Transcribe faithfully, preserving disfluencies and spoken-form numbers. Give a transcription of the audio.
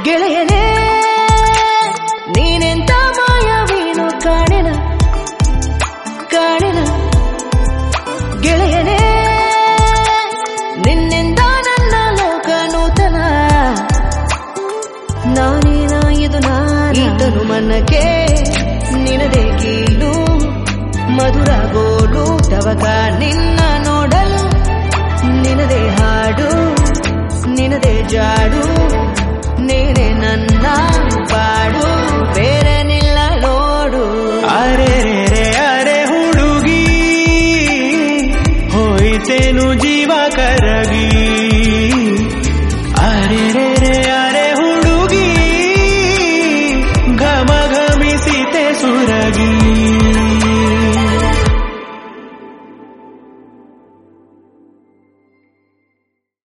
ಗೆಳೆಯನೇ ನೀನೆಂತ ಮಾಯವೇನು ಕಾಣೆನ ಕಾಣೆನ ಗೆಳೆಯನೇ ನಿನ್ನಿಂದ ನನ್ನ ಲೋಕ ನೂತನ ನಾನೇನ ಇದು ನಾನಿದ್ದನು ಮನಕ್ಕೆ ನಿನದೇ ಕೀಲು ಮಧುರ ಗೋಲು ತವಕ ನಿನ್ನ ನೋಡಲು ನಿನದೇ ಹಾಡು ನಿನದೇ ಜಾಡು ನೀನೆ ನನ್ನ ಪಾಡು ಬೇರೆ